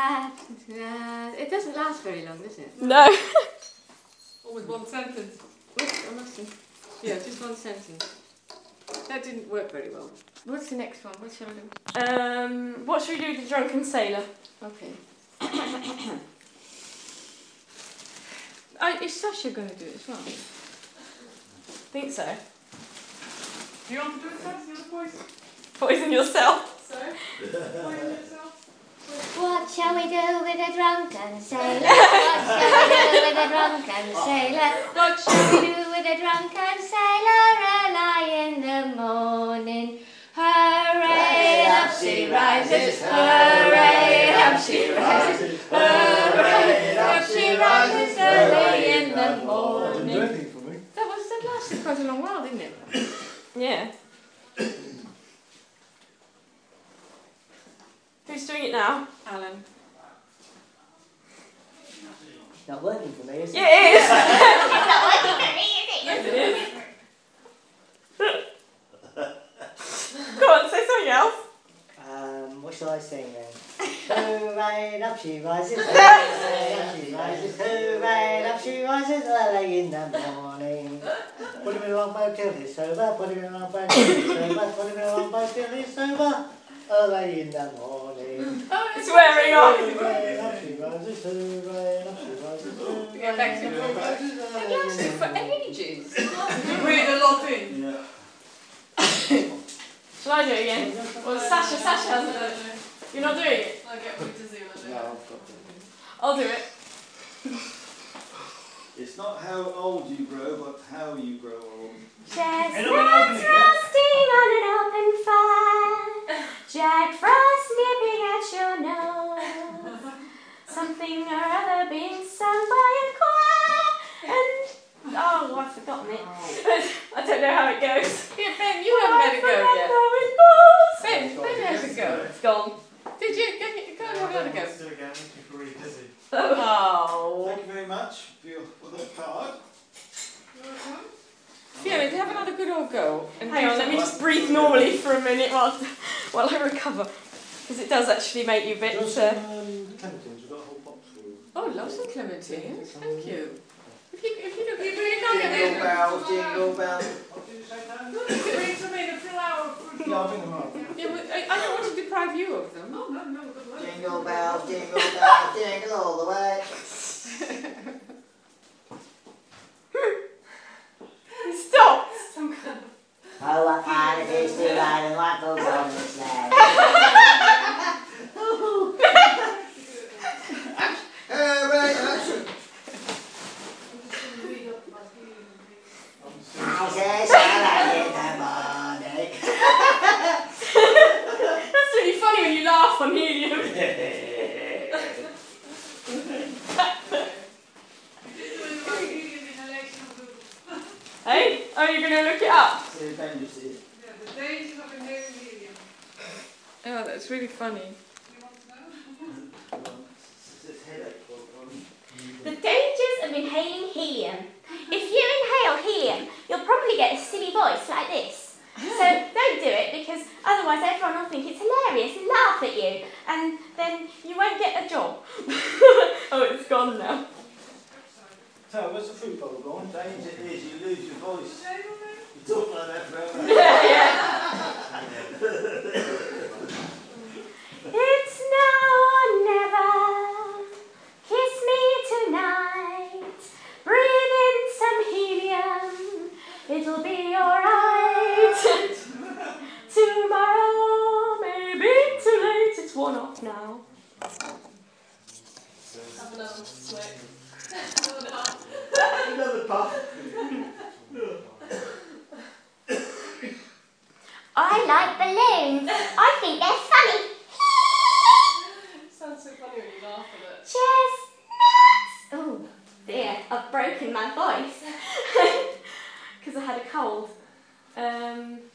It doesn't last very long, does it? No. Always one sentence. Oops, I must have. Yeah, just one sentence. That didn't work very well. What's the next one? What shall I do? What should we do with the drunken sailor? Okay. Is Sasha going to do it as well? Think so. Do you want to do it first? You're the voice. Poison yourself. So, poison yourself. What shall we do with a drunken sailor? What shall we do with a drunken sailor? What shall we do with a drunken sailor? Early in the morning. Hooray, up she rises. Hooray, up she rises. Hooray, up she rises. Early in the morning. That lasted quite a long while, didn't it? Yeah. Who's doing it now? Alan. It's not working for me, is it? Yeah, it is. It's not working for me, is it? Yes, it is. Go on, say something else. What shall I sing then? Hooray, up she rises. Hooray, up she rises. Hooray, up she rises. Early in the morning. Put him in a long boat till he's sober. Put him in a long boat till he's sober. Put him in a long boat till he's sober. Early in the morning. It's wearing off. Hooray, up she rises. Hooray, up she rises. Get back to your boat. It lasted for ages. You read a lot in. Yeah. Shall I do it again? Well, Sasha hasn't done it. You're not doing it? I'll get Peter to do No, it. I've got to. I'll do it. It's not how old you grow, but how you grow old. Chestnuts roasting on an open fire. Jack Frost nipping at your nose. Something or other being sung by a choir. And oh, I've forgotten it. I don't know how it goes. Yeah, Ben, you haven't had a go yet. Ben has a go. It's gone. Did you? Go and have another go. Do it again before he's dizzy. Oh. Thank you very much for that card. Fiona, have another good old go. And Hang on, let me just breathe normally for a minute while I recover. Because it does actually make you a bit... Clementines, we've got a whole box for you. Oh, loves some clementines. Thank you. If you look, you're doing Jingle another bells, jingle bells. What did you say, Dan? Bring some in a full hour of food. Yeah, I'll bring them up. Yeah, but I don't want to deprive you of them. Oh, no, good luck. Jingle bells, jingle all the way. Stop! Oh, what fun it is to ride in one boat on the sled. Hooray, action. Houses are in the morning. That's really funny when you laugh on helium. Hey? Oh, you're going to look it up? The appendices. Yeah, the dangers of inhaling helium. Oh, that's really funny. You want to know? It's headache. The dangers of inhaling helium. If you inhale helium, you'll probably get a silly voice like this. So don't do it, because otherwise everyone will think it's hilarious and laugh at you, and then you won't get a job. Oh, it's gone now. So, where's the fruit bowl gone? Danger is you lose your voice. Is anyone there? You talk like that forever. It's now or never. Kiss me tonight. Breathe in some helium. It'll be alright. Tomorrow may be too late. It's 1:00 now. Have another sweat. Another puff. I like balloons. I think they're funny. It sounds so funny when you laugh at it. Chestnuts. Oh dear, I've broken my voice. Because I had a cold.